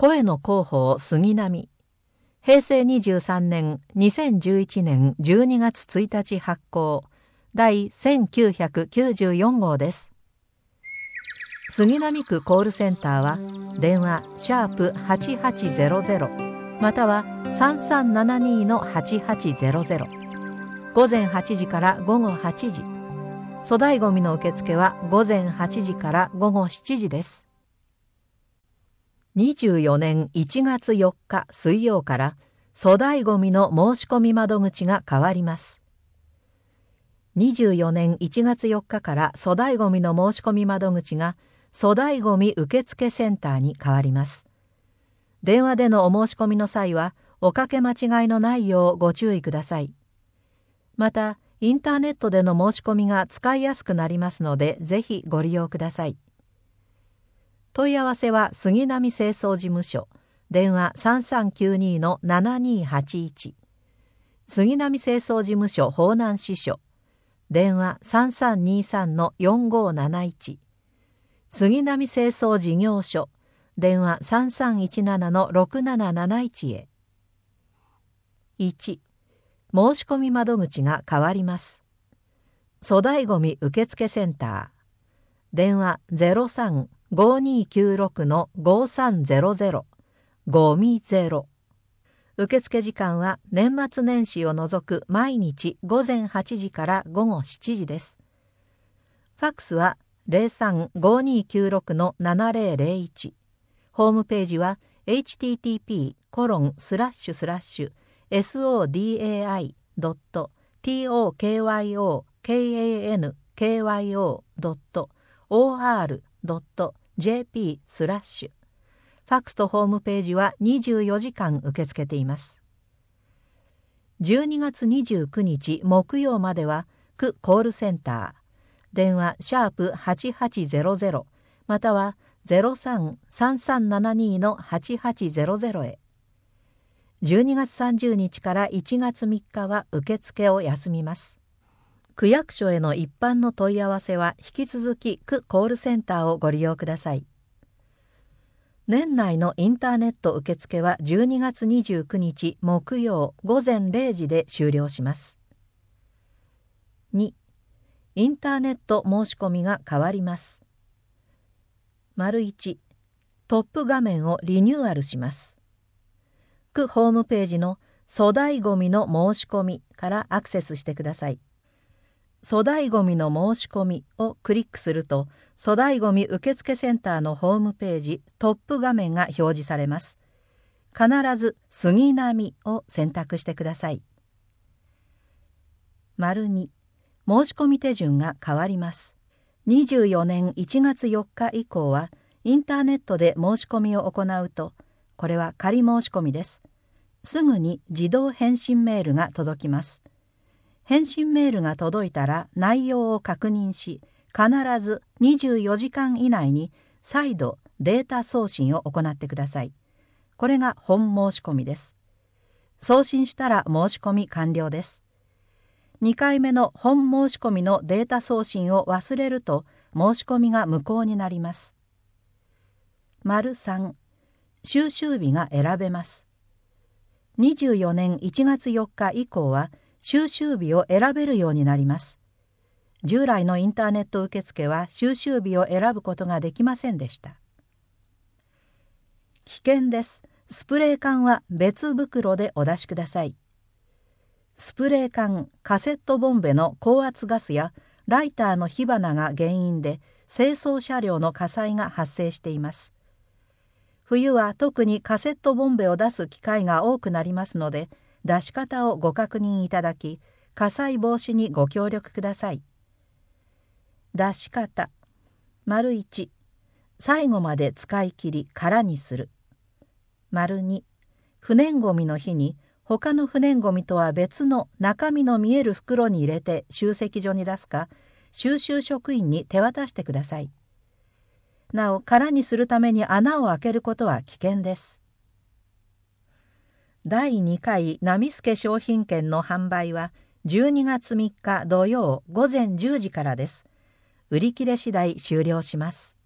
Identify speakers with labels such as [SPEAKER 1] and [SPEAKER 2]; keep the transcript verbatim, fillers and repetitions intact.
[SPEAKER 1] 声の広報杉並。平成にじゅうさんねん、にせんじゅういちねんじゅうにがつついたち発行、第せんきゅうひゃくきゅうじゅうよん号です。杉並区コールセンターは、電話シャープはちはちゼロゼロ、またはさんさんななにのはちはちゼロゼロ。午前はちじから午後はちじ。粗大ごみの受付は午前はちじから午後しちじです。にじゅうよねんいちがつよっか水曜から粗大ごみの申し込み窓口が変わります。にじゅうよねんいちがつよっかから粗大ごみの申し込み窓口が粗大ごみ受付センターに変わります。電話でのお申し込みの際はおかけ間違いのないようご注意ください。また、インターネットでの申し込みが使いやすくなりますので、ぜひご利用ください。問い合わせは杉並清掃事務所、電話さんさんきゅうにのななにはちいち、杉並清掃事務所方南支所、電話さんさんにさんのよんごなないち、杉並清掃事業所、電話さんさんいちななのろくなななないちへ。いち、申し込み窓口が変わります。粗大ごみ受付センター、電話ゼロさん ごにきゅうろくのごさんゼロゼロ、ゴミゼロ。受付時間は年末年始を除く毎日午前はちじから午後しちじです。ファックスはゼロさん ごにきゅうろくのななゼロゼロいち。ホームページは エイチティーティーピーコロンスラッシュスラッシュエスオーディーエーアイドットトーキョードットオーアールドットジェーピースラッシュ。ファックスとホームページはにじゅうよじかん受け付けています。じゅうにがつにじゅうくにち木曜までは区コールセンター、電話シャープはちはちゼロゼロ、またはゼロさん さんさんななにのはちはちゼロゼロへ。じゅうにがつさんじゅうにちからいちがつみっかは受付を休みます。区役所への一般の問い合わせは引き続き区コールセンターをご利用ください。年内のインターネット受付はじゅうにがつにじゅうくにち木曜午前れいじで終了します。に、インターネット申し込みが変わります。いち、トップ画面をリニューアルします。区ホームページの粗大ごみの申し込みからアクセスしてください。粗大ごみの申し込みをクリックすると、粗大ごみ受付センターのホームページトップ画面が表示されます。必ず杉並を選択してください。に、申し込み手順が変わります。にじゅうよねんいちがつよっか以降は、インターネットで申し込みを行うと、これは仮申し込みです。すぐに自動返信メールが届きます。返信メールが届いたら内容を確認し、必ずにじゅうよじかん以内に再度データ送信を行ってください。これが本申し込みです。送信したら申し込み完了です。にかいめの本申し込みのデータ送信を忘れると申し込みが無効になります。さん、収集日が選べます。にじゅうよねんいちがつよっか以降は収集日を選べるようになります。従来のインターネット受付は収集日を選ぶことができませんでした。危険です。スプレー缶は別袋でお出しください。スプレー缶、カセットボンベの高圧ガスやライターの火花が原因で清掃車両の火災が発生しています。冬は特にカセットボンベを出す機会が多くなりますので、出し方をご確認いただき、火災防止にご協力ください。出し方。いち、最後まで使い切り空にする。に、不燃ごみの日に他の不燃ごみとは別の中身の見える袋に入れて集積所に出すか、収集職員に手渡してください。なお、空にするために穴を開けることは危険です。だいにかいなみすけ商品券の販売はじゅうにがつみっか土曜午前じゅうじからです。売り切れ次第終了します。